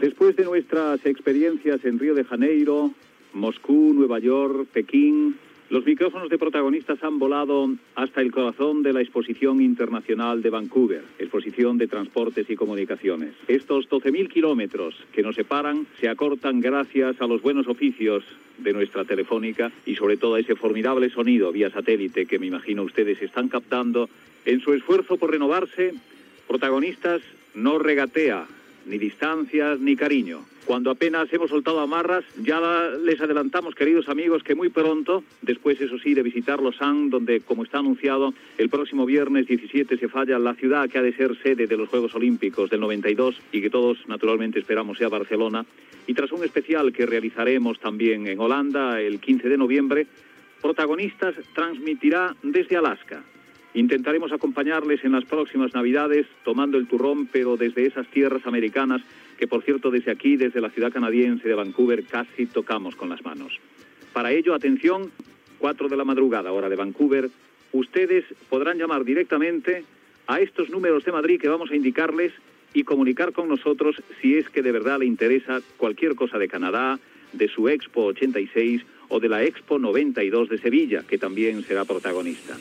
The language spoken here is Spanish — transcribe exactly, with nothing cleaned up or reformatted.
Después de nuestras experiencias en Río de Janeiro, Moscú, Nueva York, Pekín, los micrófonos de protagonistas han volado hasta el corazón de la Exposición Internacional de Vancouver, Exposición de Transportes y Comunicaciones. Estos doce mil kilómetros que nos separan se acortan gracias a los buenos oficios de nuestra telefónica y sobre todo a ese formidable sonido vía satélite que me imagino ustedes están captando. En su esfuerzo por renovarse, Protagonistas no regatea ni distancias ni cariño. Cuando apenas hemos soltado amarras, ya les adelantamos, queridos amigos, que muy pronto, después eso sí de visitar Lausanne, donde, como está anunciado, el próximo viernes diecisiete se falla la ciudad que ha de ser sede de los Juegos Olímpicos del noventa y dos y que todos naturalmente esperamos sea Barcelona, y tras un especial que realizaremos también en Holanda el quince de noviembre, Protagonistas transmitirá desde Alaska. Intentaremos acompañarles en las próximas Navidades tomando el turrón, pero desde esas tierras americanas que, por cierto, desde aquí, desde la ciudad canadiense de Vancouver, casi tocamos con las manos. Para ello, atención, cuatro de la madrugada, hora de Vancouver, ustedes podrán llamar directamente a estos números de Madrid que vamos a indicarles y comunicar con nosotros si es que de verdad le interesa cualquier cosa de Canadá, de su Expo ochenta y seis o de la Expo noventa y dos de Sevilla, que también será protagonista.